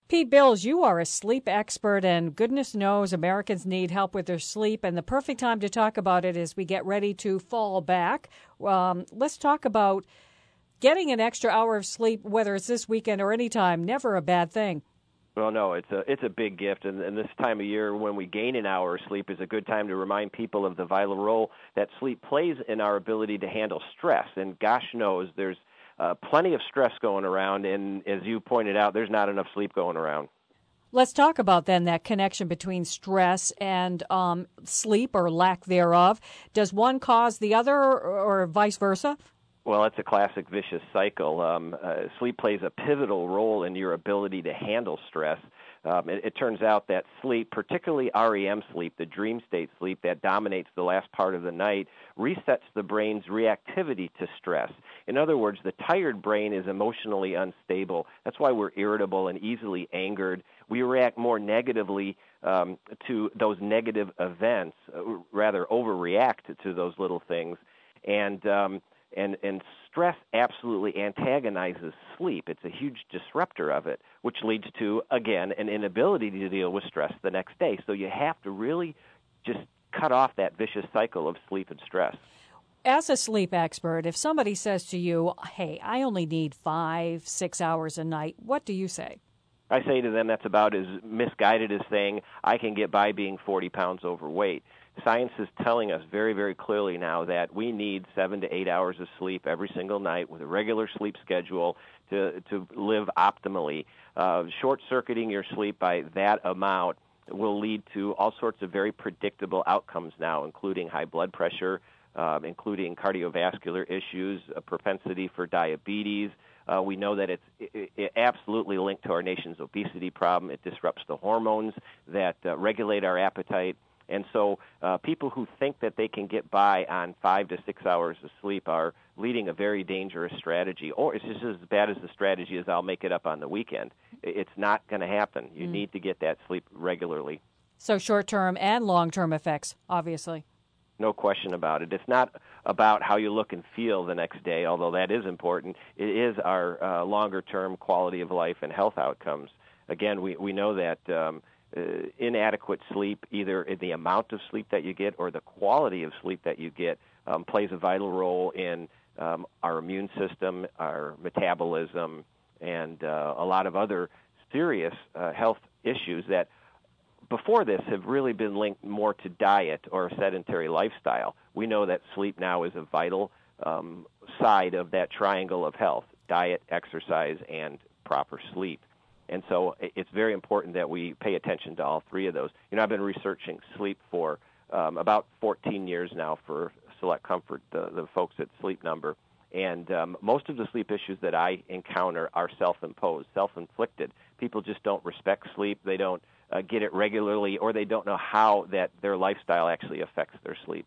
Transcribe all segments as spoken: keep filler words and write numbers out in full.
Pete Bills, you are a sleep expert, and goodness knows Americans need help with their sleep, and the perfect time to talk about it is we get ready to fall back. Um, let's talk about getting an extra hour of sleep, whether it's this weekend or any time, never a bad thing. Well, no, it's a it's a big gift, and, and this time of year when we gain an hour of sleep is a good time to remind people of the vital role that sleep plays in our ability to handle stress. And gosh knows there's uh, plenty of stress going around, and as you pointed out, there's not enough sleep going around. Let's talk about then that connection between stress and um, sleep or lack thereof. Does one cause the other, or, or vice versa? Well, it's a classic vicious cycle. Um, uh, sleep plays a pivotal role in your ability to handle stress. Um, it, it turns out that sleep, particularly R E M sleep, the dream state sleep that dominates the last part of the night, resets the brain's reactivity to stress. In other words, the tired brain is emotionally unstable. That's why we're irritable and easily angered. We react more negatively um, to those negative events, uh, rather overreact to those little things. And um, And, and stress absolutely antagonizes sleep. It's a huge disruptor of it, which leads to, again, an inability to deal with stress the next day. So you have to really just cut off that vicious cycle of sleep and stress. As a sleep expert, if somebody says to you, hey, I only need five, six hours a night, what do you say? I say to them that's about as misguided as saying I can get by being forty pounds overweight. Science is telling us very, very clearly now that we need seven to eight hours of sleep every single night with a regular sleep schedule to to live optimally. Uh, short-circuiting your sleep by that amount will lead to all sorts of very predictable outcomes now, including high blood pressure, um, including cardiovascular issues, a propensity for diabetes. Uh, we know that it's it, it absolutely linked to our nation's obesity problem. It disrupts the hormones that uh, regulate our appetite. And so uh, people who think that they can get by on five to six hours of sleep are leading a very dangerous strategy, or it's just as bad as the strategy is I'll make it up on the weekend. It's not going to happen. You mm. need to get that sleep regularly. So short-term and long-term effects, obviously. No question about it. It's not about how you look and feel the next day, although that is important. It is our uh, longer-term quality of life and health outcomes. Again, we, we know that um, Uh, inadequate sleep, either in the amount of sleep that you get or the quality of sleep that you get, um, plays a vital role in um, our immune system, our metabolism, and uh, a lot of other serious uh, health issues that before this have really been linked more to diet or a sedentary lifestyle. We know that sleep now is a vital um, side of that triangle of health: diet, exercise, and proper sleep. And so it's very important that we pay attention to all three of those. You know, I've been researching sleep for um, about fourteen years now for Select Comfort, the, the folks at Sleep Number. And um, most of the sleep issues that I encounter are self-imposed, self-inflicted. People just don't respect sleep. They don't uh, get it regularly, or they don't know how that their lifestyle actually affects their sleep.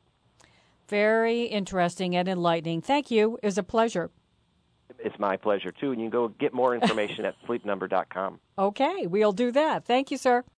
Very interesting and enlightening. Thank you. It was a pleasure. It's my pleasure, too. And you can go get more information at sleep number dot com. Okay, we'll do that. Thank you, sir.